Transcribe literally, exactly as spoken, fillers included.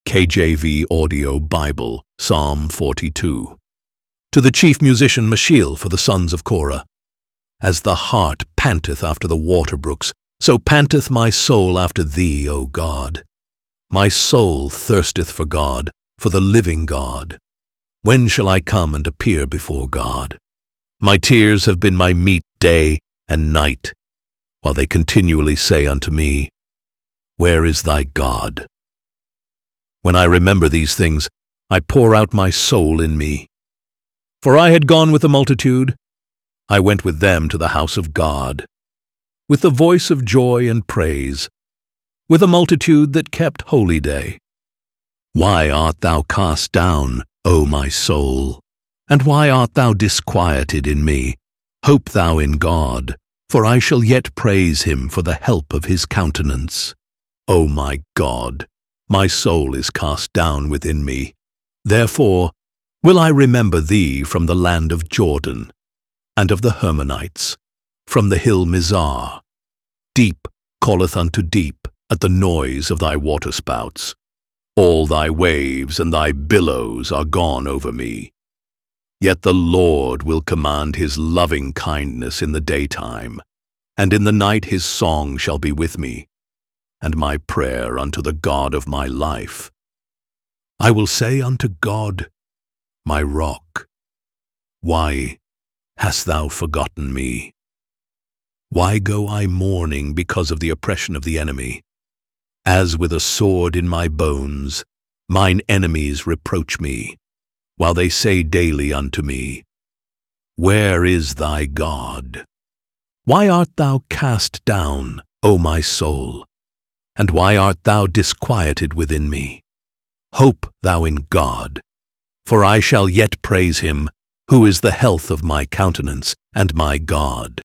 K J V Audio Bible, Psalm forty-two. To the chief musician Mashiel for the sons of Korah. As the hart panteth after the water brooks, so panteth my soul after thee, O God. My soul thirsteth for God, for the living God. When shall I come and appear before God? My tears have been my meat day and night, while they continually say unto me, Where is thy God? When I remember these things, I pour out my soul in me. For I had gone with the multitude, I went with them to the house of God, with the voice of joy and praise, with a multitude that kept holy day. Why art thou cast down, O my soul? And why art thou disquieted in me? Hope thou in God, for I shall yet praise him for the help of his countenance. O my God, my soul is cast down within me. Therefore will I remember thee from the land of Jordan, and of the Hermonites, from the hill Mizar. Deep calleth unto deep at the noise of thy waterspouts. All thy waves and thy billows are gone over me. Yet the Lord will command his loving kindness in the daytime, and in the night his song shall be with me, and my prayer unto the God of my life. I will say unto God, my rock, Why hast thou forgotten me? Why go I mourning because of the oppression of the enemy? As with a sword in my bones, mine enemies reproach me, while they say daily unto me, Where is thy God? Why art thou cast down, O my soul? And why art thou disquieted within me? Hope thou in God, for I shall yet praise him, who is the health of my countenance and my God.